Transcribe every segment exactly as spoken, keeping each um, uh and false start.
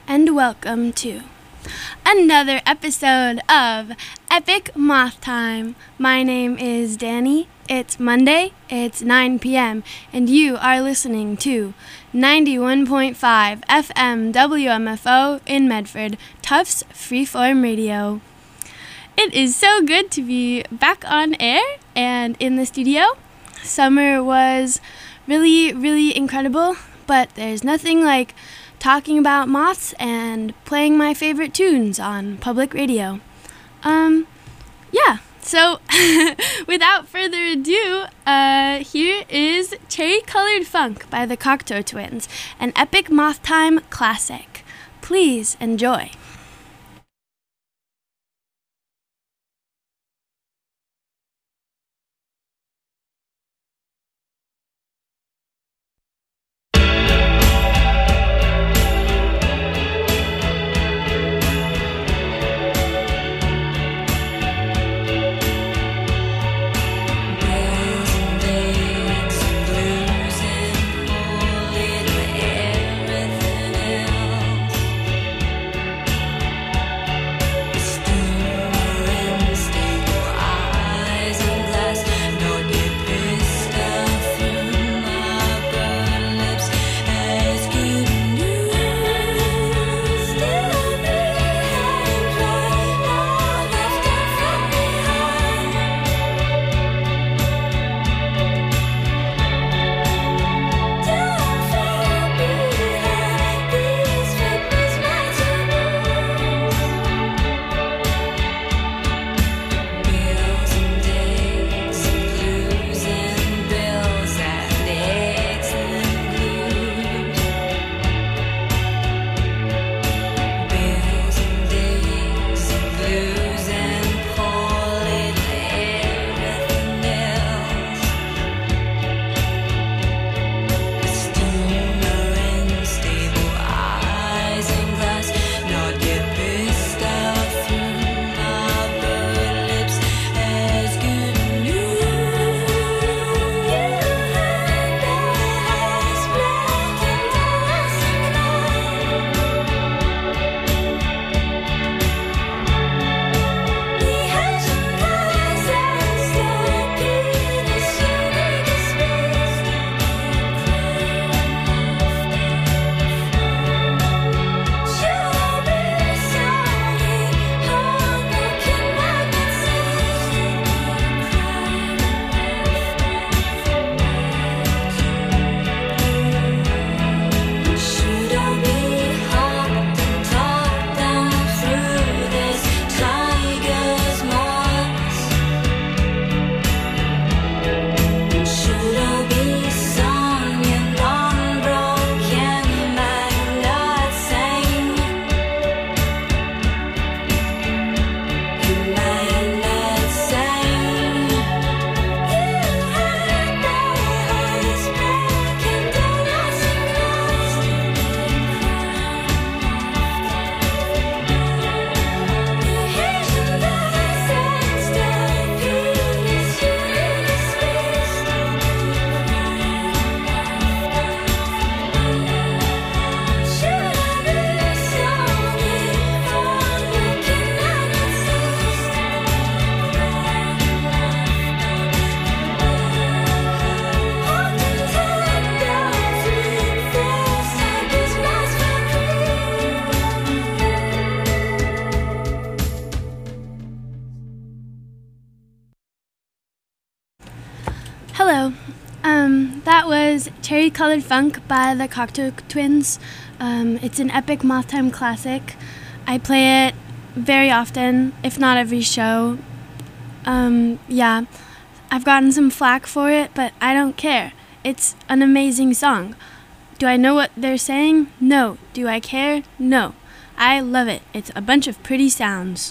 and welcome to another episode of Epic Moth Time. My name is Danny. It's Monday, it's nine p.m., and you are listening to ninety-one point five F M W M F O in Medford, Tufts Freeform Radio. It is so good to be back on air and in the studio. Summer was really, really incredible, but there's nothing like talking about moths and playing my favorite tunes on public radio. Um, yeah, so without further ado, uh, here is Cherry Colored Funk by the Cocteau Twins, an epic Moth Time classic. Please enjoy. Hello. Um, that was Cherry Colored Funk by the Cocteau Twins. Um, it's an epic Moth Time classic. I play it very often, if not every show. Um, yeah, I've gotten some flack for it, but I don't care. It's an amazing song. Do I know what they're saying? No. Do I care? No. I love it. It's a bunch of pretty sounds.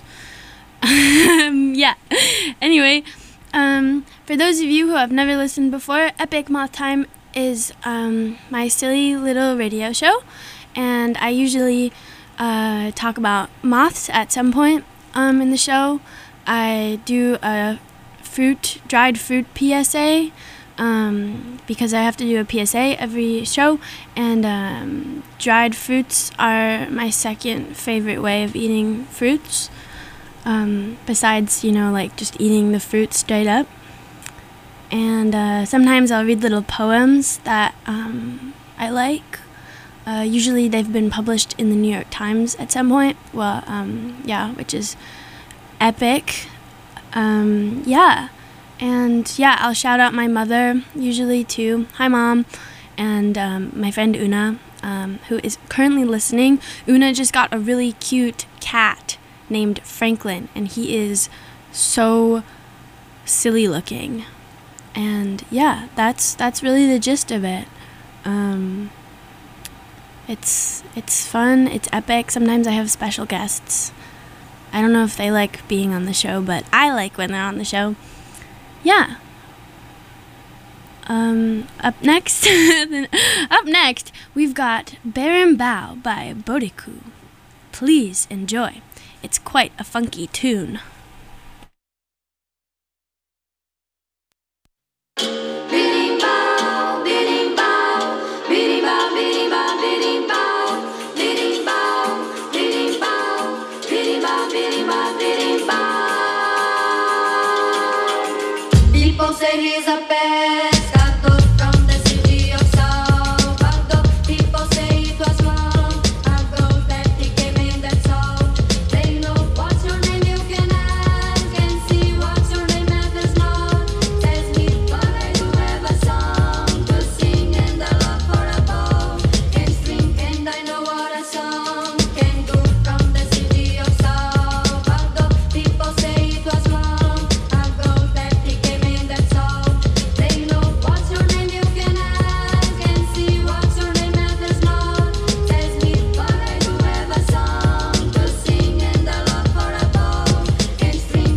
Yeah. Anyway, Um, for those of you who have never listened before, Epic Moth Time is um, my silly little radio show, and I usually uh, talk about moths at some point um, in the show. I do a fruit, dried fruit P S A um, because I have to do a P S A every show, and um, dried fruits are my second favorite way of eating fruits, um, besides, you know, like just eating the fruit straight up. And uh, sometimes I'll read little poems that um, I like. Uh, usually they've been published in the New York Times at some point. Well, um, yeah, which is epic. Um, yeah. And yeah, I'll shout out my mother usually too. Hi, Mom. And um, my friend Una, um, who is currently listening. Una just got a really cute cat named Franklin, and he is so silly looking. And yeah, that's that's really the gist of it. Um, it's it's fun, it's epic. Sometimes I have special guests. I don't know if they like being on the show, but I like when they're on the show. Yeah. Um, up next, up next, we've got Berimbau by Boriku. Please enjoy. It's quite a funky tune. People say he's a pescador from the city of Salvador. People say it was long ago that he came in that song. They know what's your name, you can ask and see what's your name matters not. Says me, but I do have a song to sing and a love for a bow. Can string and I know what a song can do from the city of Salvador. People say it was long ago that he came in that song. They know what's your name, you can ask and see what's your name matters not. Says me, but I do have a song to sing and a love for a bow. Can string.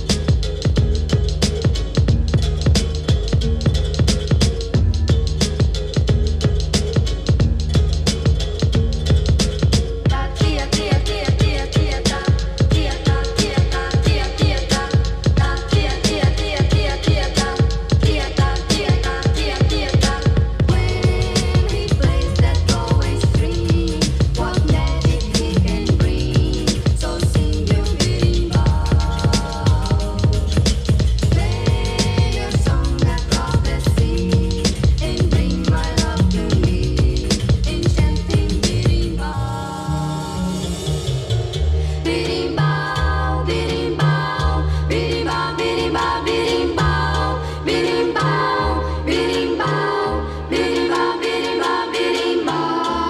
Ta tia tia tia tia tia ta tia ta tia ta tia tia ta ta tia tia tia tia tia ta tia ta tia ta tia tia ta. When he plays that flowing string, what magic he can bring. So sing you berimbau. Play your song across the sea and bring my love to me. Enchanting berimbau. Berimbau, berimbau, berimbau, berimbau, berimbau, berimbau, berimbau, berimbau, berimbau, berimbau.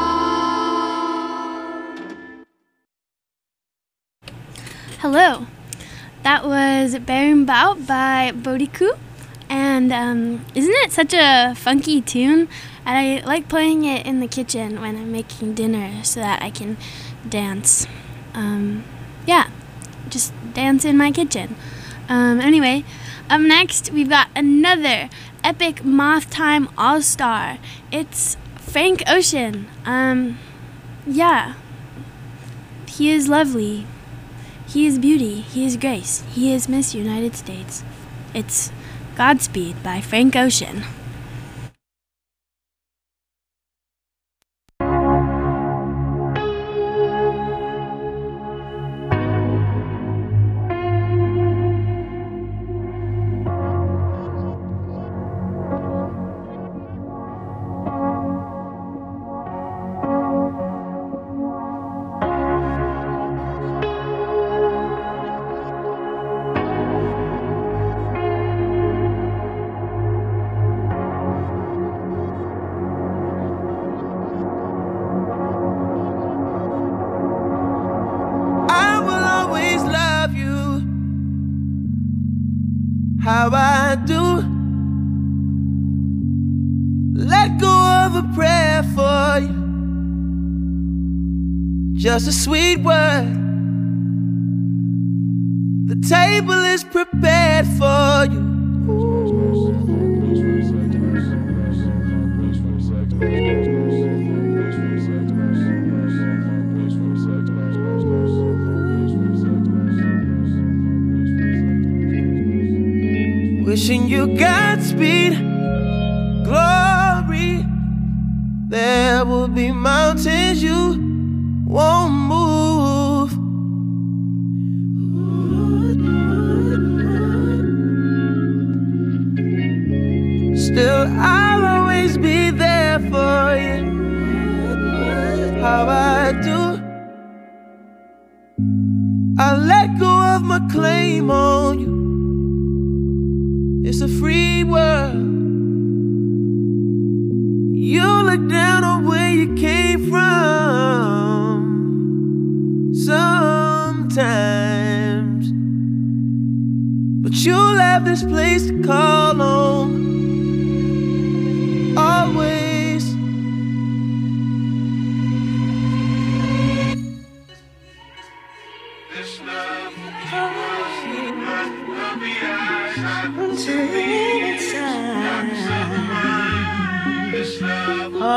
Hello. That was Berimbau by Boriku. And um, isn't it such a funky tune? And I like playing it in the kitchen when I'm making dinner so that I can dance. Um, yeah, just dance in my kitchen. Um, anyway, up next we've got another epic Moth Time All-Star. It's Frank Ocean. Um, yeah, he is lovely. He is beauty. He is grace. He is Miss United States. It's Godspeed by Frank Ocean. I will always love you how I do. Let go of a prayer for you, just a sweet word. The table is prepared for you. Wishing you Godspeed. will be mountains you won't move. Still, I'll always be there for you. How I do. I let go of my claim on you. It's a free world. You look down on where you came from sometimes, but you'll have this place to call home. Always. This love until it's time. This love oh,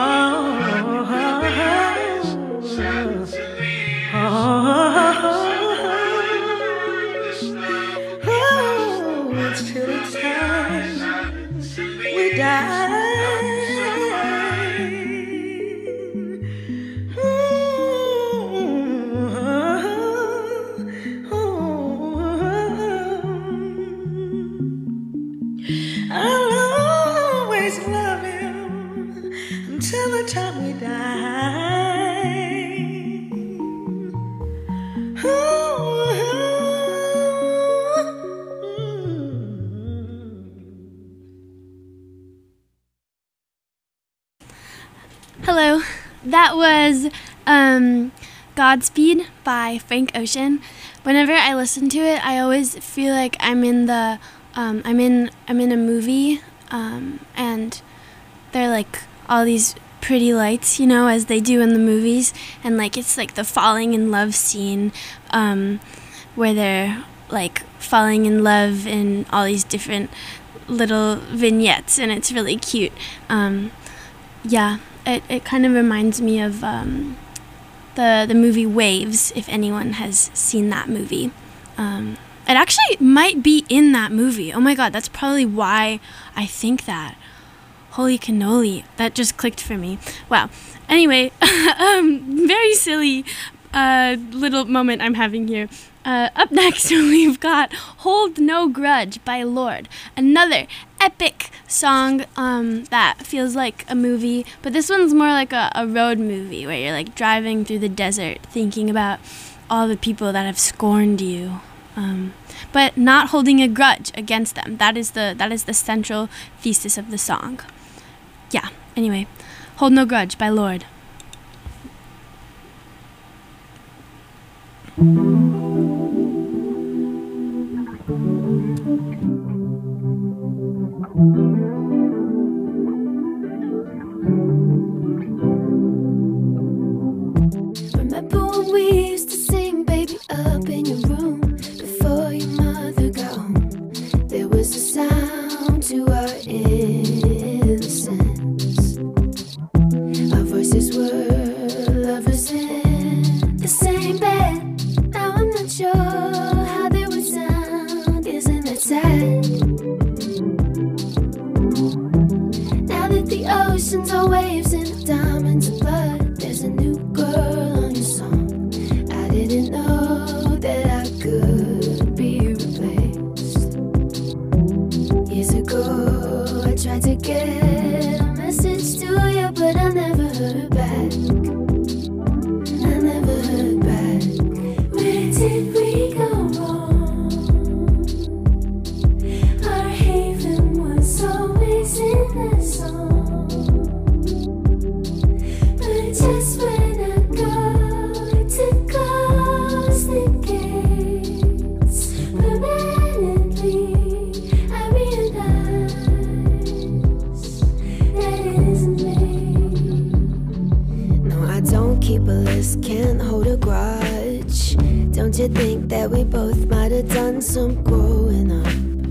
until it's time we die. Till the time we die. Ooh. Hello, that was um, Godspeed by Frank Ocean. Whenever I listen to it, I always feel like I'm in the um, I'm in I'm in a movie, um, and they're like all these pretty lights, you know, as they do in the movies, and like it's like the falling in love scene, um, where they're like falling in love in all these different little vignettes, and it's really cute. Um, yeah, it it kind of reminds me of um, the the movie Waves, if anyone has seen that movie. Um, it actually might be in that movie. Oh my god, that's probably why I think that. Holy cannoli, that just clicked for me. Wow. Anyway, um, very silly uh, little moment I'm having here. Uh, up next, we've got Hold No Grudge by Lorde. Another epic song um, that feels like a movie, but this one's more like a, a road movie where you're like driving through the desert thinking about all the people that have scorned you. Um, but not holding a grudge against them. That is the that is the central thesis of the song. Yeah, anyway, Hold No Grudge by Lorde. Remember when we used to sing, baby, up in your room before your mother got home? There was a sound to our innocence. Our voices were lovers in the same bed. Now I'm not sure how they would sound. Isn't that sad? Now that the oceans are waves and the diamonds are blood, there's a new girl on your song. I didn't know that I could be replaced. Years ago I tried to get a message to you, but I never heard back. I never heard back. Where did we go wrong? Our haven was always in the song, but just when I go to close the gates permanently, I realize that it isn't me. No, I don't keep a list, can't hold a grudge. Don't you think that we both might have done some growing up?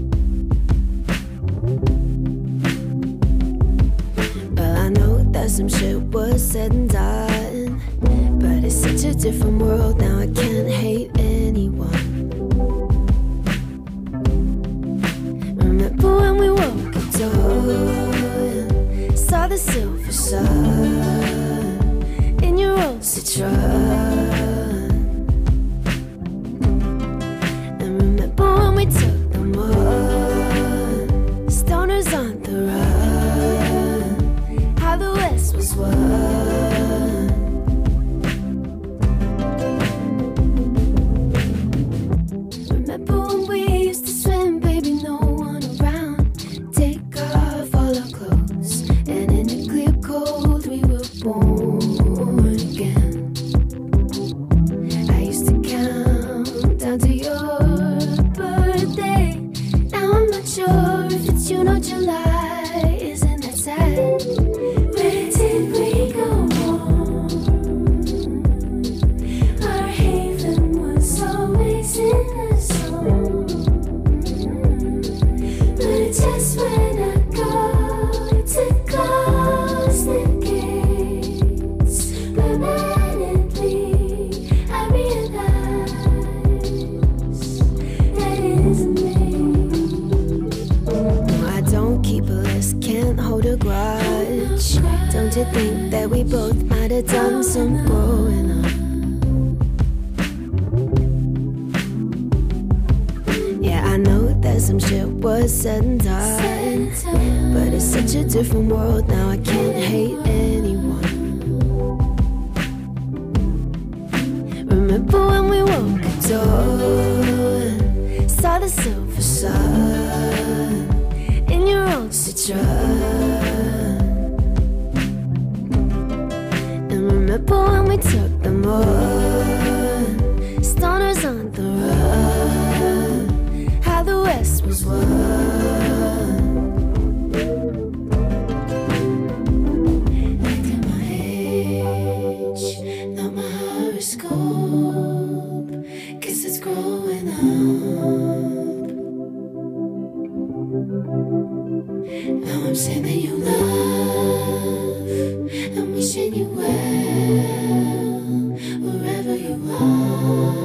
Well, I know that some shit was said and done, but it's such a different world now, I can't hate anyone. Remember when we woke up to saw the silver sun? run. And remember when we took the mud, stoners on the run, how the West was won. Remember when we used to swim, baby, no one around. Take off all our clothes, and in the clear cold we were born again. I used to count down to your birthday. Now I'm not sure if it's June or July. Isn't that sad? Where did we go wrong? Our haven was always in the song. But just when I go to close the gates permanently, I realize that it isn't me. I don't keep a list, can't hold a grudge. Don't you think that we both might have done some growing up? Yeah, I know that some shit was said and done, but it's such a different world now, I can't hate anyone. Remember when we woke at dawn, saw the silver sun in your old Citroen. And remember when we took the mud, stoners on the run, how the West was won. Look at my age, not my horoscope, 'cause it's growing up. Now I'm sending you love, I'm wishing you well, wherever you are.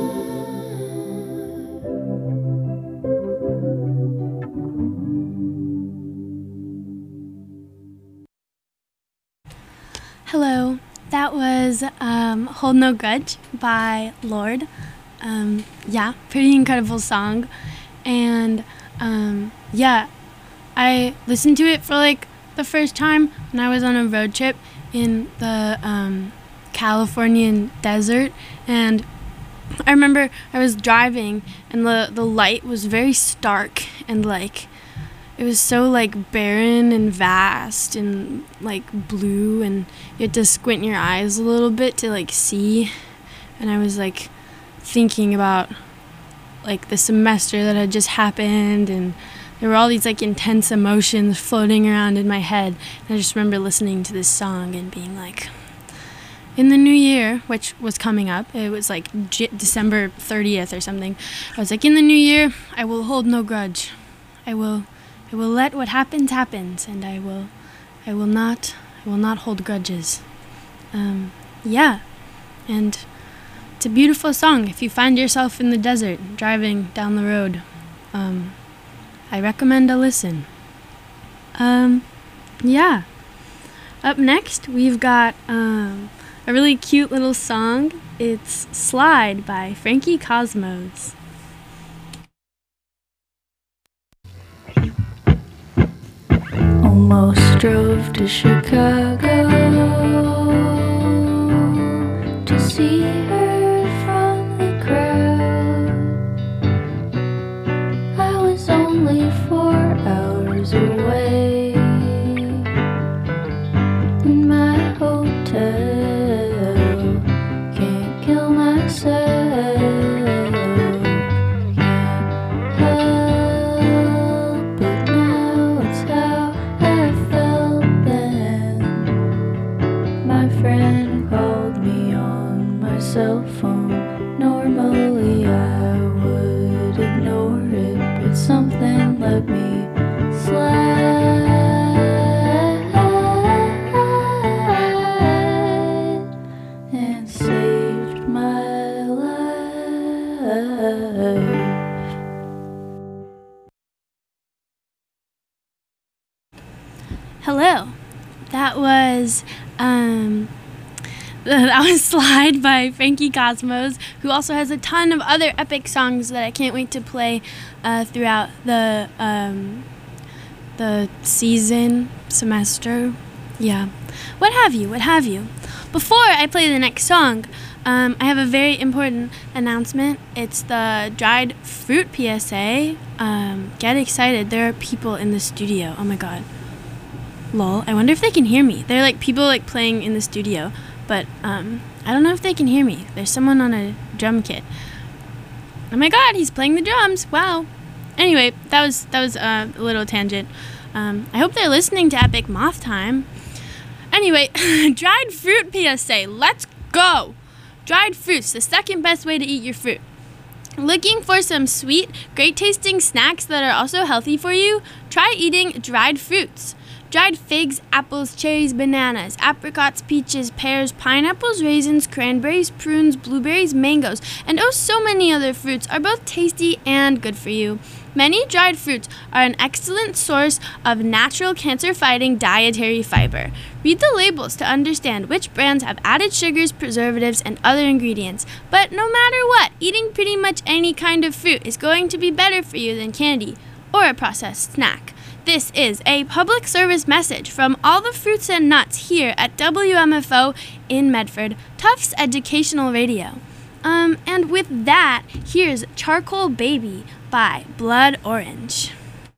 Hello, that was um, Hold No Grudge by Lorde. Um, yeah, pretty incredible song. And um, yeah, I listened to it for like the first time when I was on a road trip in the um, Californian desert. And I remember I was driving and the, the light was very stark and like it was so like barren and vast and like blue, and you had to squint your eyes a little bit to like see. And I was like thinking about like the semester that had just happened, and there were all these like intense emotions floating around in my head. And I just remember listening to this song and being like, in the new year, which was coming up, it was like J- December thirtieth or something. I was like, in the new year, I will hold no grudge. I will I will let what happens happens, and I will, I will not, I will not hold grudges. Um, yeah, and it's a beautiful song. If you find yourself in the desert driving down the road, um, I recommend a listen. Um, yeah. Up next, we've got um, a really cute little song. It's "Slide" by Frankie Cosmos. Almost drove to Chicago to see her from the crowd. I was only four hours away in my hotel. Can't kill myself. Cell phone. Normally I would ignore it, but something let me slide and saved my life. Hello, that was um, That was Slide by Frankie Cosmos, who also has a ton of other epic songs that I can't wait to play uh, throughout the um, the season, semester, yeah, what have you, what have you. Before I play the next song, um, I have a very important announcement. It's the dried fruit P S A. Um, get excited, there are people in the studio. Oh my god. Lol, I wonder if they can hear me. There are like people like playing in the studio, but um, I don't know if they can hear me. There's someone on a drum kit. Oh my god, he's playing the drums. Wow. Anyway, that was that was uh, a little tangent. Um, I hope they're listening to Epic Moth Time. Anyway, dried fruit P S A. Let's go. Dried fruits, the second best way to eat your fruit. Looking for some sweet, great tasting snacks that are also healthy for you? Try eating dried fruits. Dried figs, apples, cherries, bananas, apricots, peaches, pears, pineapples, raisins, cranberries, prunes, blueberries, mangoes, and oh so many other fruits are both tasty and good for you. Many dried fruits are an excellent source of natural cancer-fighting dietary fiber. Read the labels to understand which brands have added sugars, preservatives, and other ingredients. But no matter what, eating pretty much any kind of fruit is going to be better for you than candy or a processed snack. This is a public service message from all the fruits and nuts here at W M F O in Medford, Tufts Educational Radio. Um, and with that, here's Charcoal Baby by Blood Orange.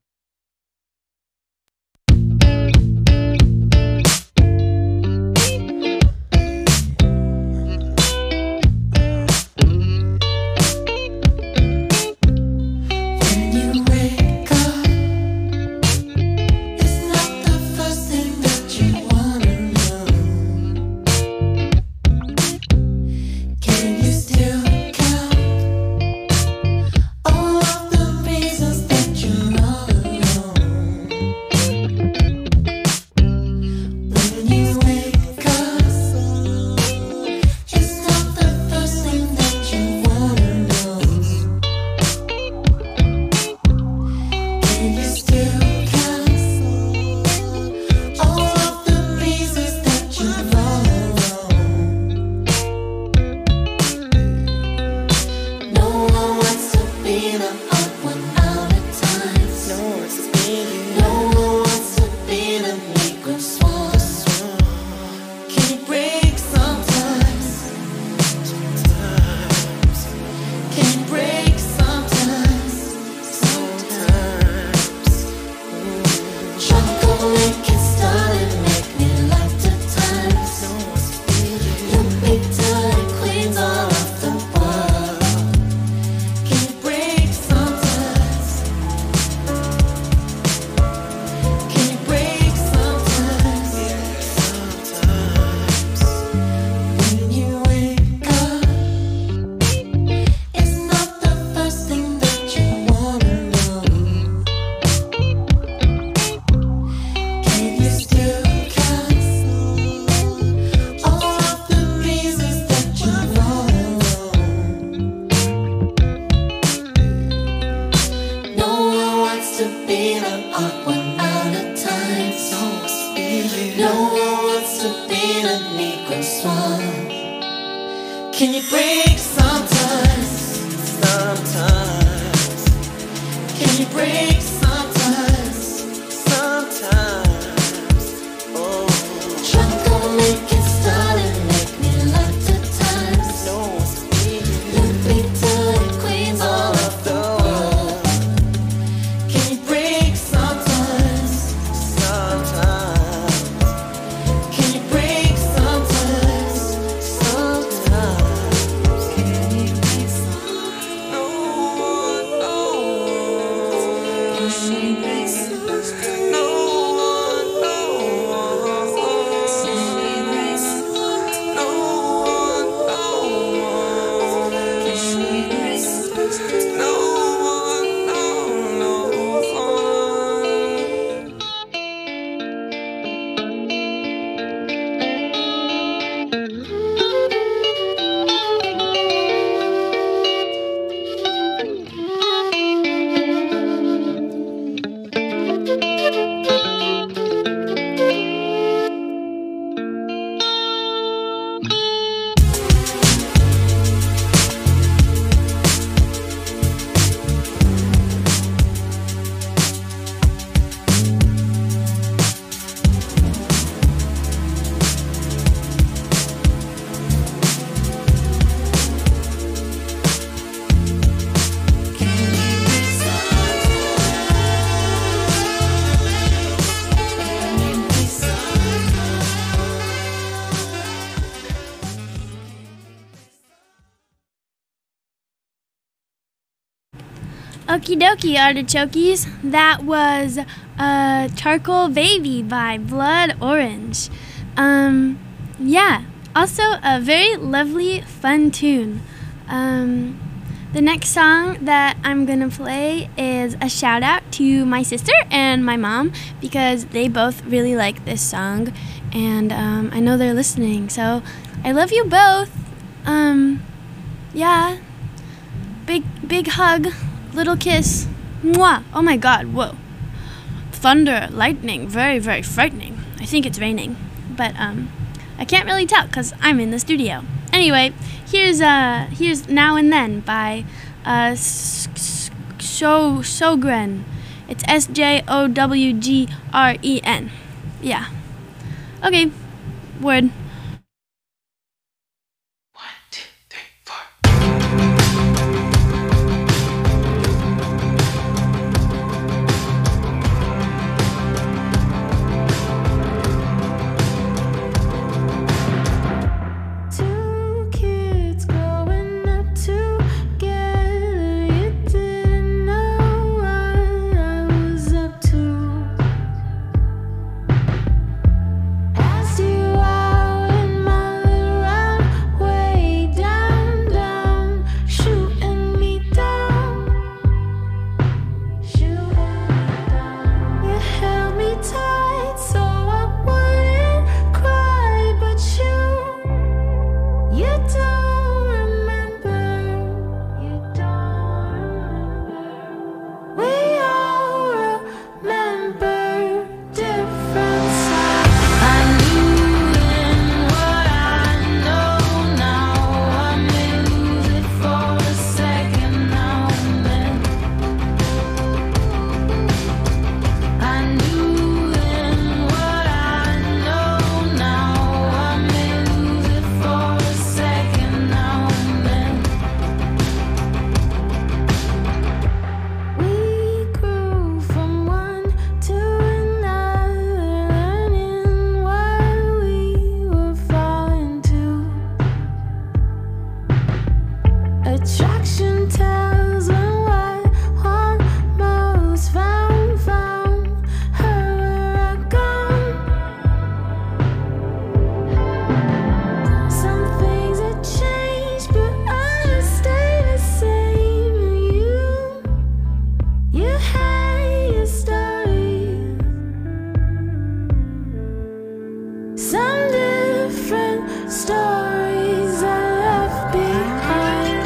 Can you break sometimes? Sometimes. Can you break sometimes? Sometimes. Oh. Trying to make it start and make me laugh at times. No one's feeling. Let me tell you, queens all of the world. Can you break sometimes? Sometimes. Can you break sometimes? Sometimes. Okie dokie, artichokes. That was uh, Charcoal Baby by Blood Orange. Um, yeah, also a very lovely, fun tune. Um, the next song that I'm gonna play is a shout out to my sister and my mom because they both really like this song, and um, I know they're listening. So I love you both. Um, yeah, big big hug. Little kiss. Mwah. Oh my god, whoa. Thunder, lightning, very, very frightening. I think it's raining. But um I can't really tell because I'm in the studio. Anyway, here's uh here's Now and Then by uh So Sjogren. It's S J O W G R E N. Yeah. Okay. Word. Two kids growing up together. You didn't know what I was up to. Asked you out in my little round, way down, down, shooting me down, shooting me down. You held me tight so I wouldn't cry, but you. You don't remember, you don't remember. We all remember different sides. I knew then what I know now. I lose it for a second now and then. I knew then what I know now. I lose it for a second now and then. We grew from one to another, learning what we were falling to. Attraction tells when what one most found, found her where I gone. Some things have changed, but I stay the same. And you, you had your story. Some different stories I left behind.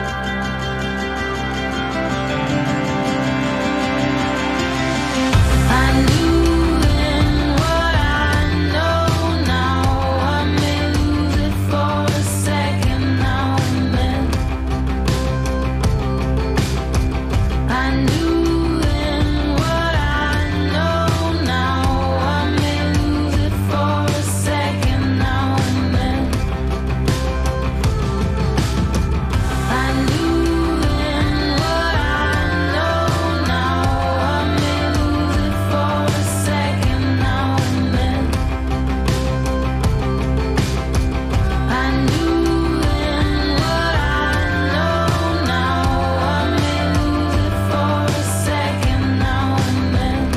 I knew then what I know now. I lose it for a second now and then. I knew then what I know now. I lose it for a second now and then. I knew then what I know now. I lose it for a second now and then. I knew then what I know now. I lose it for a second now and then.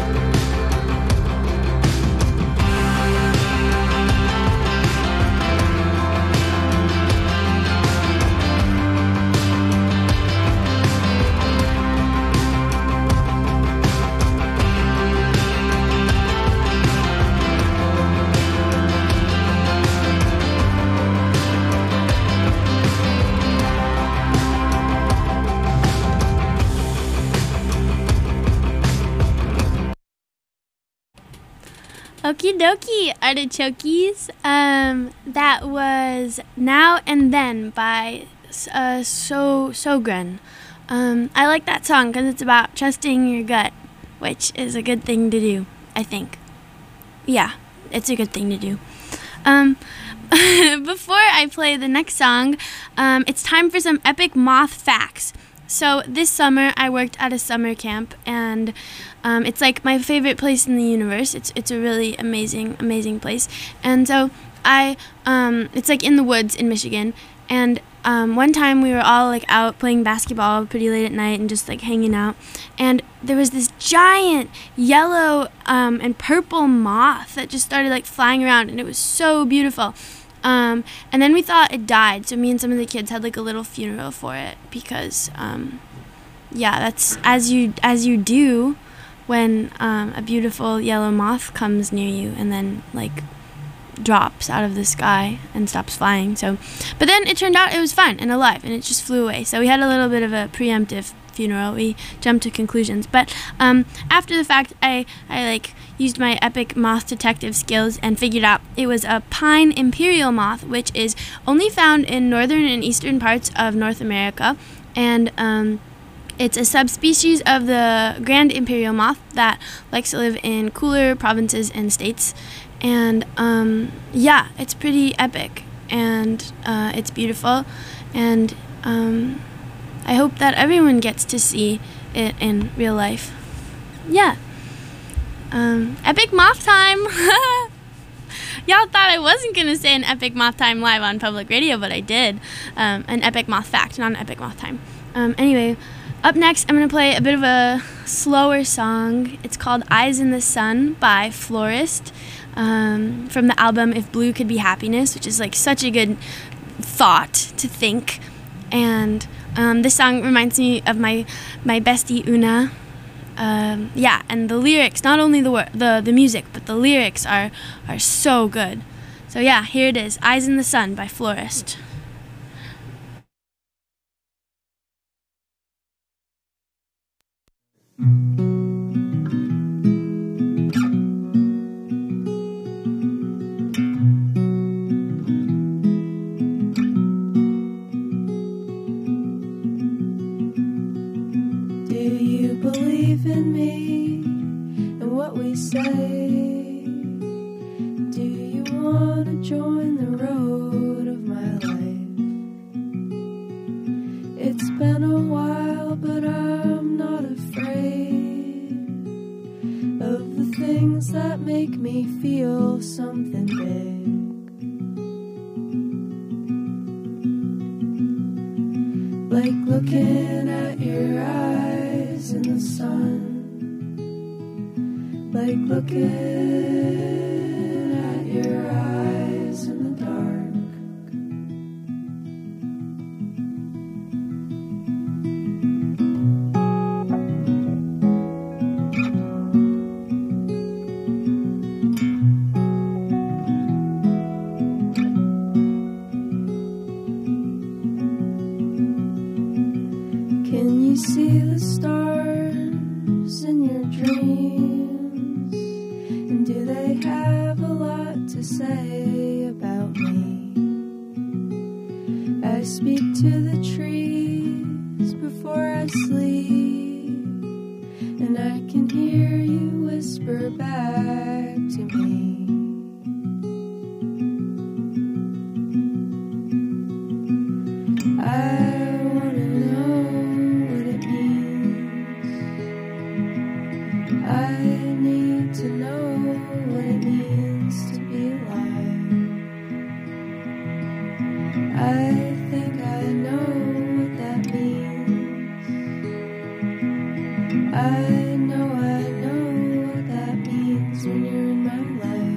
Okie dokie, artichokes. Um, that was Now and Then by uh, So Sjogren. Um, I like that song because it's about trusting your gut, which is a good thing to do, I think. Yeah, it's a good thing to do. Um, before I play the next song, um, it's time for some epic moth facts. So this summer I worked at a summer camp, and um, it's like my favorite place in the universe. It's it's a really amazing amazing place, and so I um, it's like in the woods in Michigan, and um, one time we were all like out playing basketball pretty late at night and just like hanging out, and there was this giant yellow um, and purple moth that just started like flying around, and it was so beautiful. Um, and then we thought it died, so me and some of the kids had like a little funeral for it because, um, yeah, that's as you as you do when um, a beautiful yellow moth comes near you and then like drops out of the sky and stops flying. So, but then it turned out it was fine and alive, and it just flew away. So we had a little bit of a preemptive funeral. We jumped to conclusions, but um, after the fact, I I like used my epic moth detective skills and figured out it was a pine imperial moth, which is only found in northern and eastern parts of North America, and um, it's a subspecies of the grand imperial moth that likes to live in cooler provinces and states. And um, yeah, it's pretty epic, and uh, it's beautiful, and um, I hope that everyone gets to see it in real life. Yeah. Um, epic moth time! Y'all thought I wasn't going to say an epic moth time live on public radio, but I did. Um, an epic moth fact, not an epic moth time. Um, anyway, up next, I'm going to play a bit of a slower song. It's called Eyes in the Sun by Florist, um, from the album If Blue Could Be Happiness, which is like such a good thought to think. And um, this song reminds me of my, my bestie Una. Um, yeah, and the lyrics, not only the wor- the the music, but the lyrics are are so good. So yeah, here it is, Eyes in the Sun by Florist. Do you believe in me and what we say? Do you want to join the road of my life? It's been a while, but I'm not afraid of the things that make me feel something big. Like looking at your eyes in the sun, like looking at your eyes in the dark. Can you see the stars in your dreams? And do they have a lot to say about me? I speak to the trees before I sleep, and I can hear you whisper back to me. I wanna know what it means. I need to know what it means to be alive. I think I know what that means. I know I know what that means when you're in my life.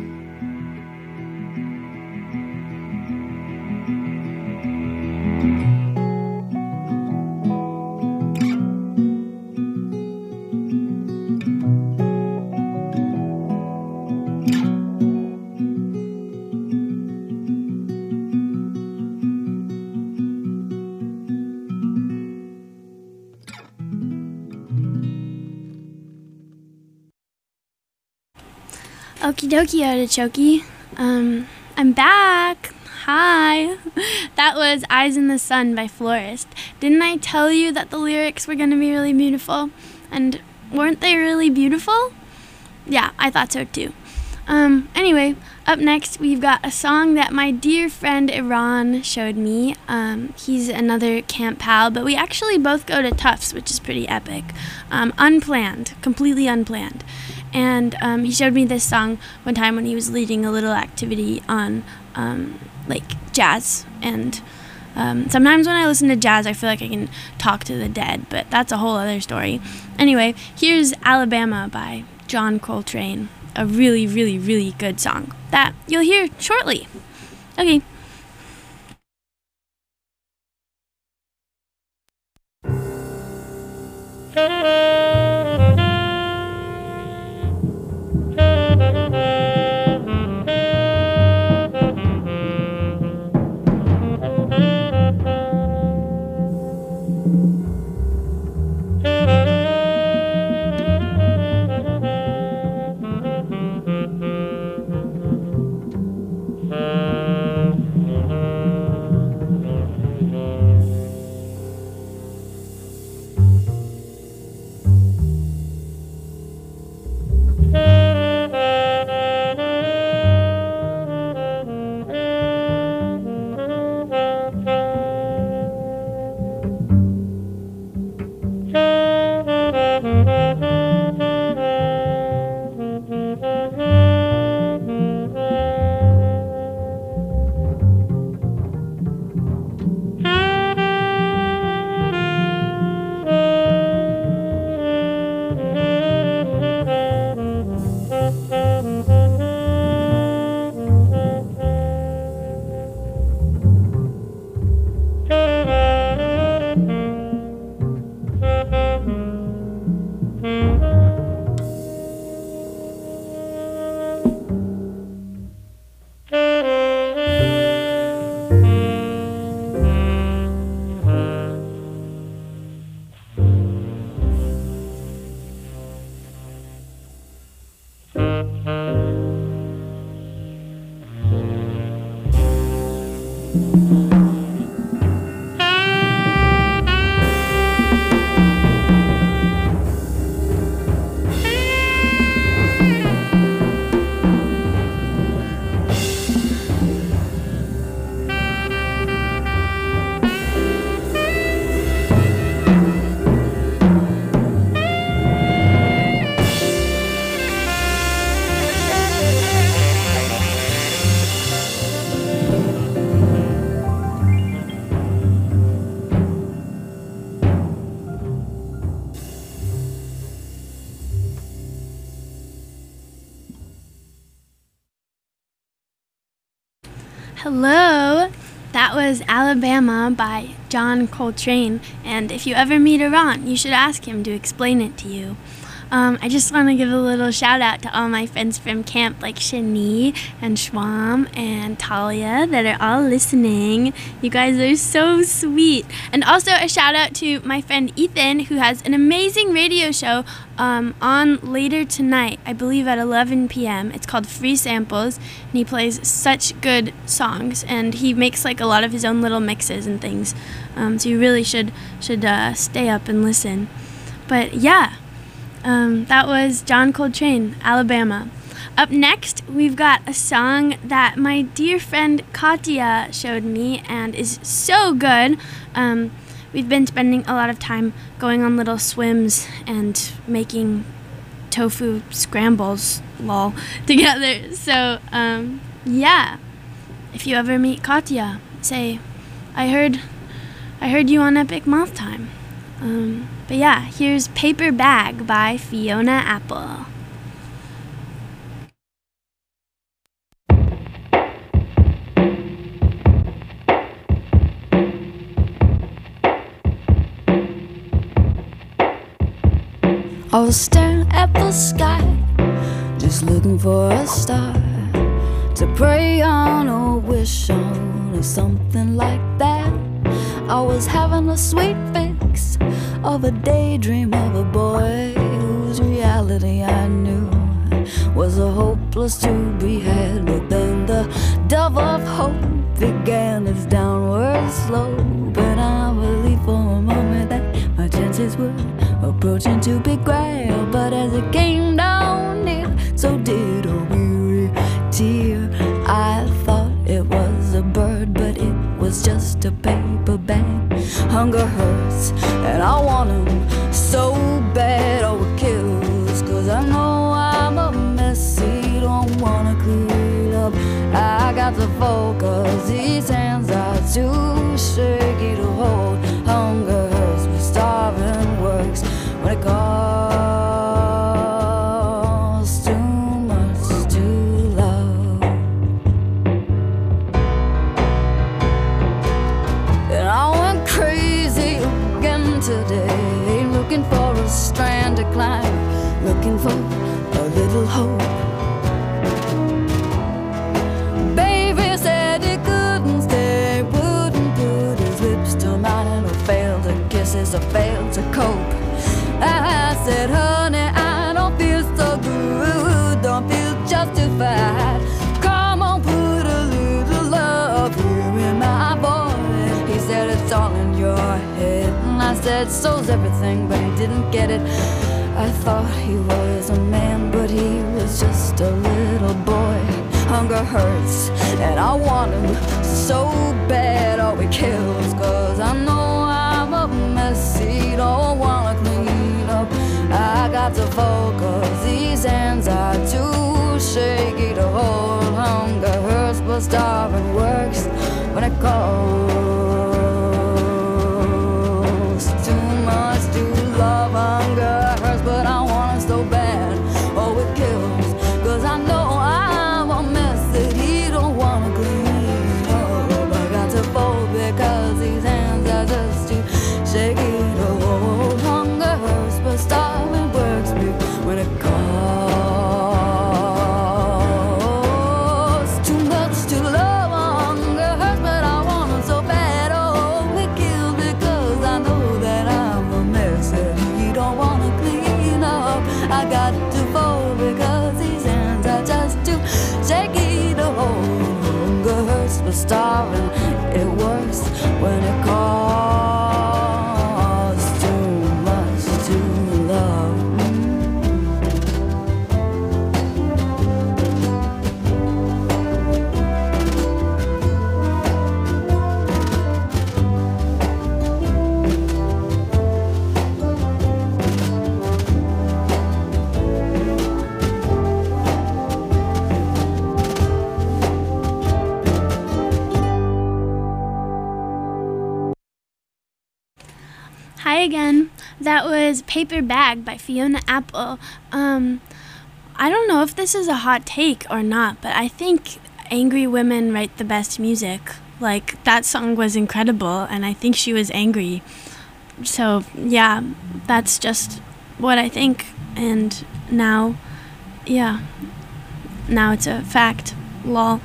Okie dokie, artichoke. Um, I'm back. Hi. That was Eyes in the Sun by Florist. Didn't I tell you that the lyrics were going to be really beautiful? And weren't they really beautiful? Yeah, I thought so too. Um, anyway, up next we've got a song that my dear friend Iran showed me. Um, he's another camp pal, but we actually both go to Tufts, which is pretty epic. Um, unplanned, completely unplanned. And um, he showed me this song one time when he was leading a little activity on um, like jazz and Um, sometimes when I listen to jazz, I feel like I can talk to the dead, but that's a whole other story. Anyway, here's Alabama by John Coltrane, a really, really, really good song that you'll hear shortly. Okay. Hello, that was Alabama by John Coltrane, and if you ever meet Iran, you should ask him to explain it to you. Um, I just want to give a little shout out to all my friends from camp like Shani and Shwam and Talia that are all listening. You guys are so sweet. And also a shout out to my friend Ethan, who has an amazing radio show um, on later tonight, I believe at eleven p m It's called Free Samples, and he plays such good songs, and he makes like a lot of his own little mixes and things. Um, so you really should should uh, stay up and listen. But yeah. Um, that was John Coltrane, Alabama. Up next, we've got a song that my dear friend Katya showed me and is so good. Um, we've been spending a lot of time going on little swims and making tofu scrambles, lol, together. So, um, yeah. If you ever meet Katya, say, I heard, I heard you on Epic Moth Time. Um, but yeah, here's Paper Bag by Fiona Apple. I was staring at the sky, just looking for a star to pray on or wish on or something like that. I was having a sweet fix of a daydream of a boy whose reality I knew was a hopeless to be had. But then the dove of hope began its downward slope, and I believed for a moment that my chances were approaching to be grabbed. But as it came down near, so did a weary tear. I thought it was a bird, but it was just a paper bag. Hunger hurts, and I want him so bad. Oh, it kills, cause I know I'm a messy, don't wanna clean up. I got to focus, these hands are too short. climb, looking for a little hope. Baby said he couldn't stay, wouldn't put his lips to mine, or failed to kisses, or failed to cope. I said, honey, I don't feel so good, don't feel justified. Come on, put a little love here in my voice. He said, it's all in your head. And I said, so's everything, but he didn't get it. I thought he was a man, but he was just a little boy. Hunger hurts, and I want him so bad. Oh, it kills, cause I know I'm a mess. He don't wanna clean up. I got to focus, these hands are too shaky to hold. Hunger hurts, but starving works when it calls. Too much to love, hunger hurts, but I want it so bad. Oh, it kills, cause I know I'm a mess that he don't wanna clean up. I got to fold because these hands are just too shaky to hold. Hunger hurts, but starving works me when it calls. Too much to love, hunger hurts, but I want it so bad. Oh, it kills because I know that I'm a mess that he don't wanna clean up. I got to fold because these hands are just too shaky to hold. Hunger hurts, but starving, it works when it calls. Too much to love. Hi again. That was Paper Bag by Fiona Apple. Um, I don't know if this is a hot take or not, but I think angry women write the best music. Like, that song was incredible, and I think she was angry. So, yeah, that's just what I think. And now, yeah, now it's a fact. Lol.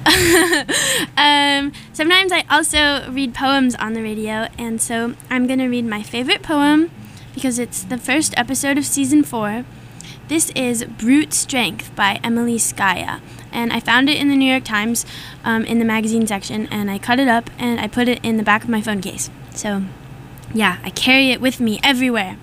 um, sometimes I also read poems on the radio, and so I'm going to read my favorite poem because it's the first episode of season four. This is Brute Strength by Emily Skaya, and I found it in the New York Times um, in the magazine section, and I cut it up and I put it in the back of my phone case. So, yeah, I carry it with me everywhere.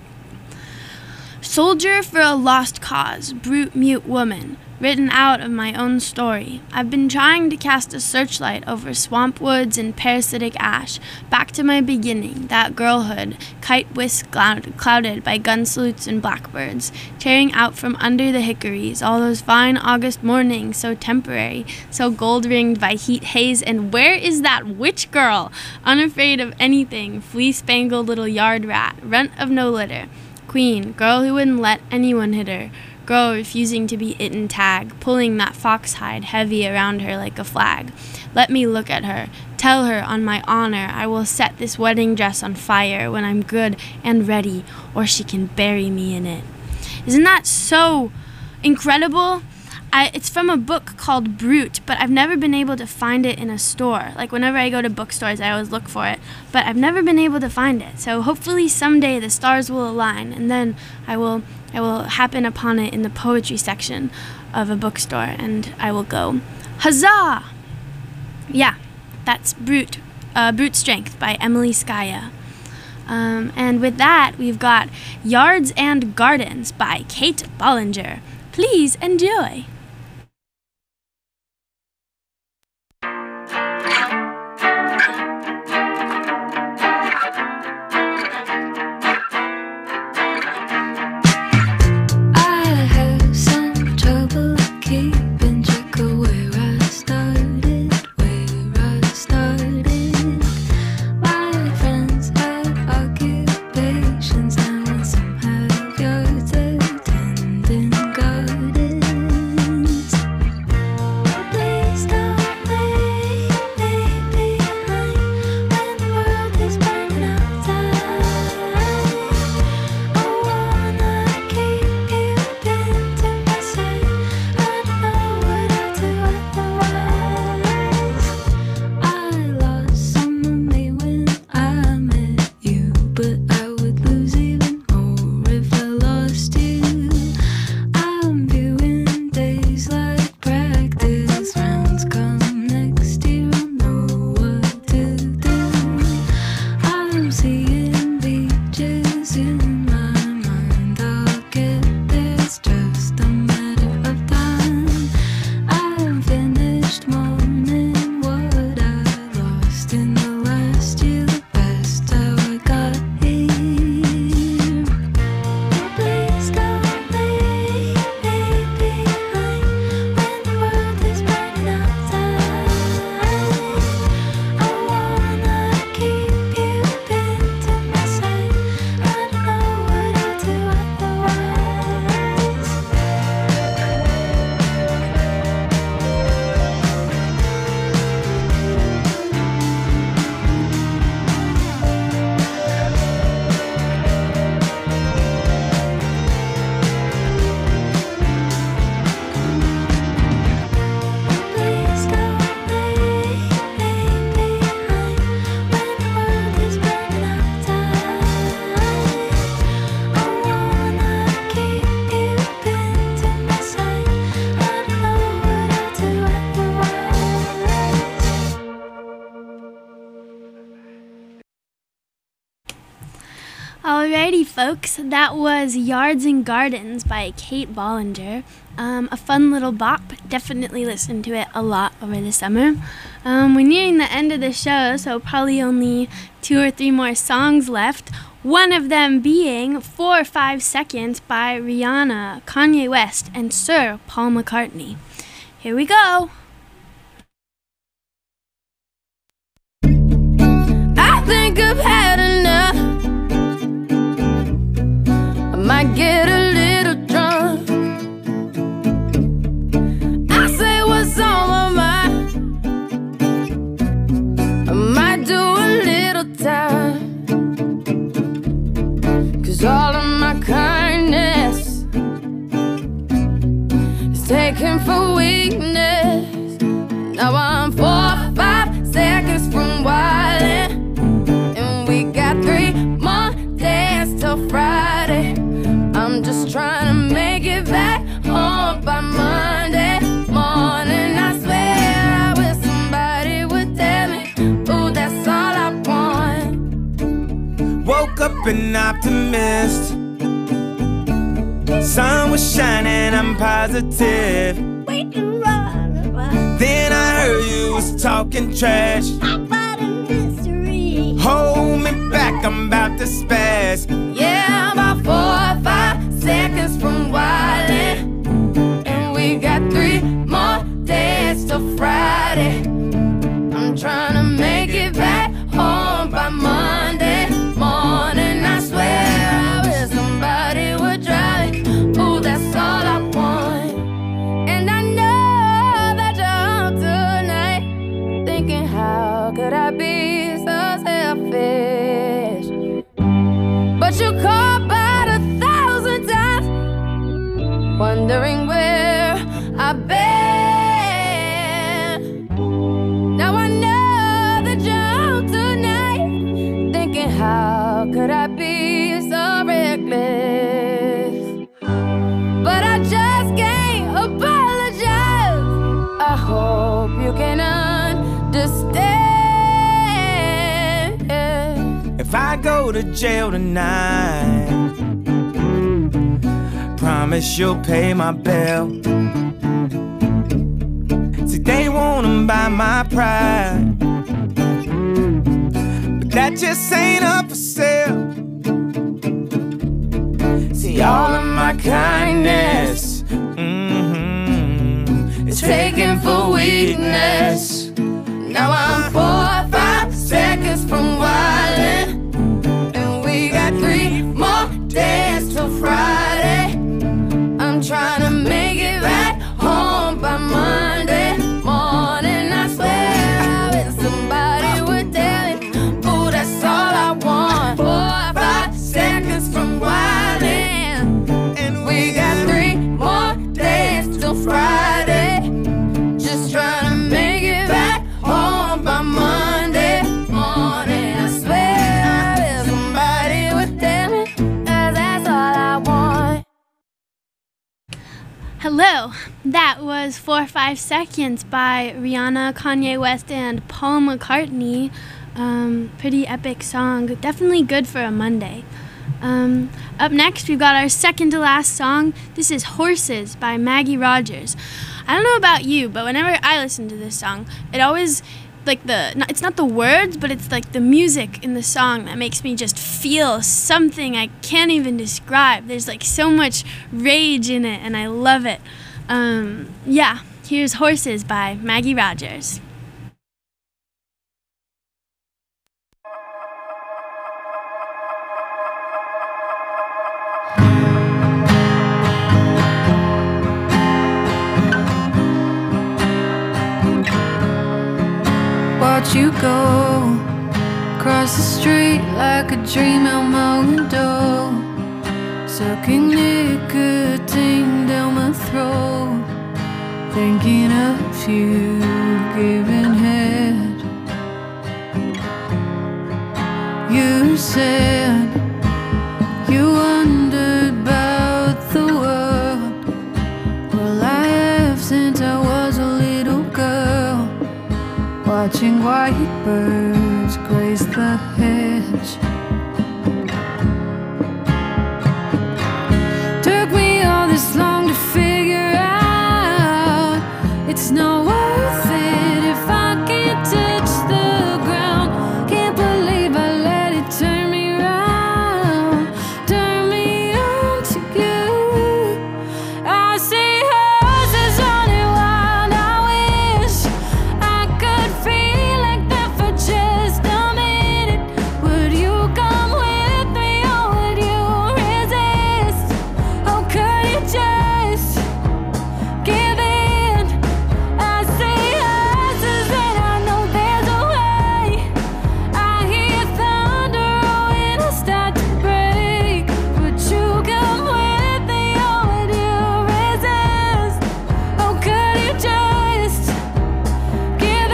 Soldier for a lost cause, brute mute woman, written out of my own story. I've been trying to cast a searchlight over swamp woods and parasitic ash, back to my beginning, that girlhood, kite whisk cloud- clouded by gun salutes and blackbirds, tearing out from under the hickories, all those fine August mornings, so temporary, so gold-ringed by heat haze, and where is that witch girl, unafraid of anything, flea-spangled little yard rat, runt of no litter, queen, girl who wouldn't let anyone hit her, girl refusing to be it and tag, pulling that fox hide heavy around her like a flag. Let me look at her. Tell her, on my honor, I will set this wedding dress on fire when I'm good and ready, or she can bury me in it. Isn't that so incredible? I, it's from a book called Brute, but I've never been able to find it in a store. Like, whenever I go to bookstores, I always look for it, but I've never been able to find it. So hopefully someday the stars will align, and then I will I will happen upon it in the poetry section of a bookstore, and I will go, huzzah! Yeah, that's Brute, uh, Brute Strength by Emily Skaya. Um, and with that, we've got Yards and Gardens by Kate Bollinger. Please enjoy. Occupations, now and some have yards attending gardens. Alrighty, folks, that was Yards and Gardens by Kate Bollinger. Um, a fun little bop. Definitely listened to it a lot over the summer. Um, we're nearing the end of the show, so probably only two or three more songs left. One of them being Four or Five Seconds by Rihanna, Kanye West, and Sir Paul McCartney. Here we go. I think I've had enough. I might get a little drunk. I say what's on my mind. I might do a little time. Cause all of my kindness is taken for weakness. Now I'm four or five seconds from wildin', and we got three more days till Friday. I'm just trying to make it back home by Monday morning. I swear I wish somebody would tell me, ooh, that's all I want. Woke up an optimist. Sun was shining, I'm positive. Then I heard you was talking trash. Hold me back, I'm about to spaz. Yeah, I'm about four or five seconds from wildin', and we got three more days till Friday. I'm trying to make it back home by Monday morning. I swear I wish somebody would drive me. Ooh, that's all I want. And I know that you're home tonight, thinking how could I be so selfish? But you called about a thousand times, wondering where I've been. Now I know that you're home tonight, thinking how could I be so reckless? But I just can't apologize. I hope you can understand. If I go to jail tonight, promise you'll pay my bill. See, they wanna buy my pride, but that just ain't up for sale. See, all of my kindness, mm-hmm, is taken for weakness. Now I'm four or five seconds from wildin', and we got three more days till Friday. I'm trying to make it back home by Monday morning. I swear I wish somebody would tell me, ooh, that's all I want. Four or five seconds from wildin', and we got three more days till Friday. Just trying to make it back home by Monday morning. I swear I wish somebody would tell me, 'cause that's all I want. Hello, that was Four or Five Seconds by Rihanna, Kanye West, and Paul McCartney. Um, pretty epic song, definitely good for a Monday. Um, up next, we've got our second to last song. This is Horses by Maggie Rogers. I don't know about you, but whenever I listen to this song, it always, like the, not, it's not the words, but it's like the music in the song that makes me just feel something I can't even describe. There's like so much rage in it, and I love it. Um, yeah, here's Horses by Maggie Rogers. Watch you go across the street like a dream out my window, sucking nicotine down my throat, thinking of you giving head. You said you wondered about the world. Well, I have since I was a little girl, watching white birds graze the hedge. this long to figure out. It's not worth it if I can't touch the ground. Can't believe I let it turn me round, turn me on to you. I see horses running wild. I wish I could feel like that for just a minute. Would you come with me or would you resist? Oh, could you just give in? I see horses and I know there's a way. I hear thunder when I start to break. Would you come with me or would you resist? Oh, could you just give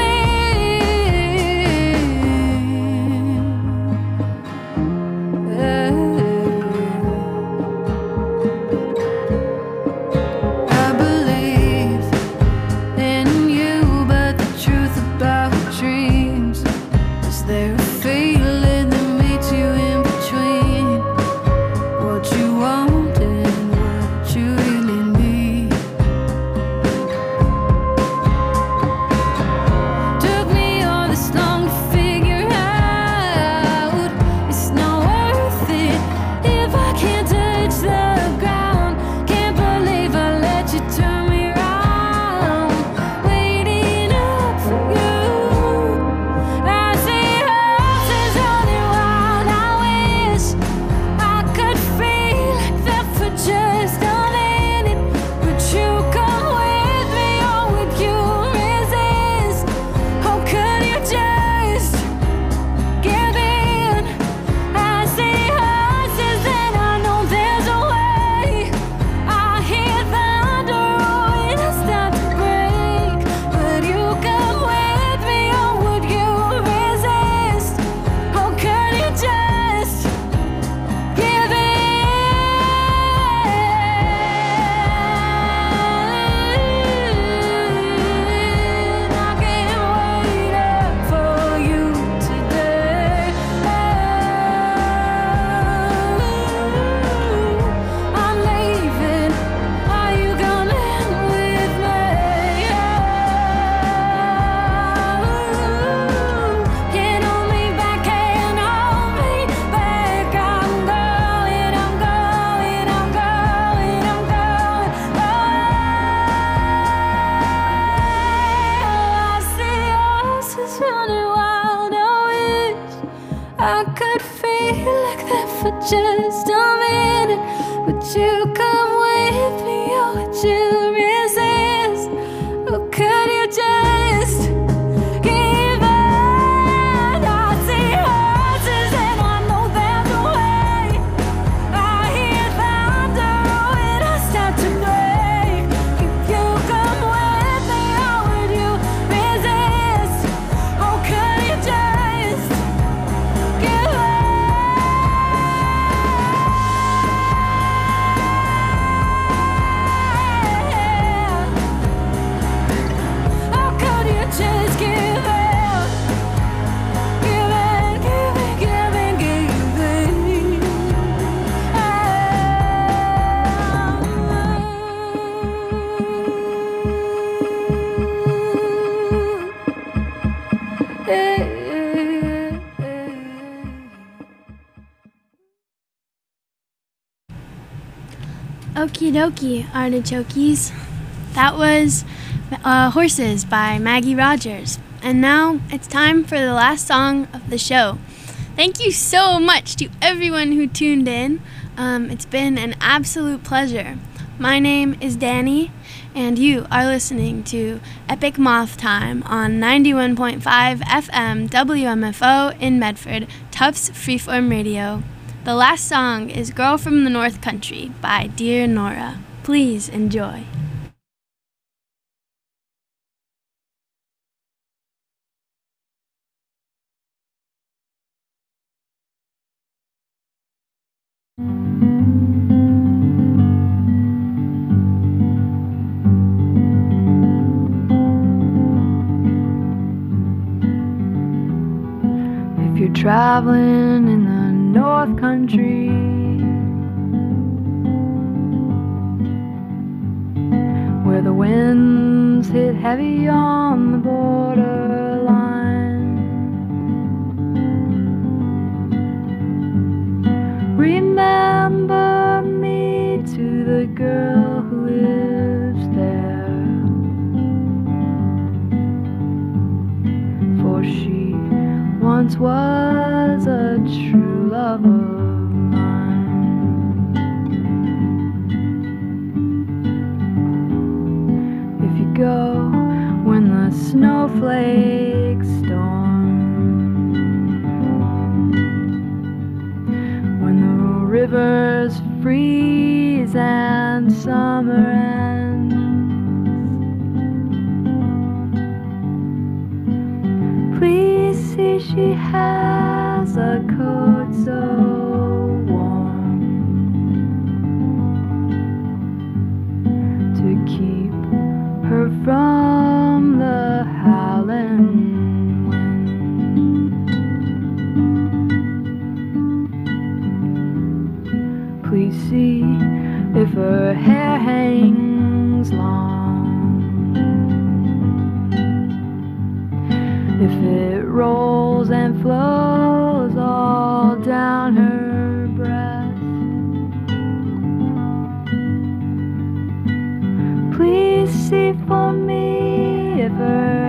in? I believe in you, but the truth about dreams is there a feeling that meets you in between what you want and what you really need? Took me all this long to figure out. It's not worth it if I can't touch the ground. Can't believe I let you turn me round, waiting up for you. I see horses running wild. I wish I could feel like that for just a minute. Would you come with me or would you resist? Oh, could you just give in? I see horses and I know there's a way. I hear thunder when I start to break. Would you come with me or would you resist? Oh, could you just give in? I can't wait up for you today. I'm leaving. Are you coming with me? Can't hold me back, can't hold me back. I'm going, I'm going, I'm going, I'm going. I see horses running wild. I wish I could feel like that for just a minute. Would you come with me or would you resist? Or could you just give in? I see horses and I know there's a way. I hear thunder when I start to break. If you come with me or would you resist? Oh, could you just give in? Oh, could you just give in? Give in, give in, give in, give in. Okie dokie, artichokes. That was uh, Horses by Maggie Rogers. And now it's time for the last song of the show. Thank you so much to everyone who tuned in. Um, it's been an absolute pleasure. My name is Danny, and you are listening to Epic Moth Time on ninety-one point five F M W M F O in Medford, Tufts Freeform Radio. The last song is Girl from the North Country by Dear Nora. Please enjoy. If you're traveling in the North Country, where the winds hit heavy on the borderline. Remember me to the girl who lives there, for she once was a true love of mine. If you go when the snowflakes storm, when the rivers freeze and summer ends, please see she has a coat so warm to keep her from the howling wind. Please see if her hair hangs long, if it rolls and flows all down her breast. Please see for me if her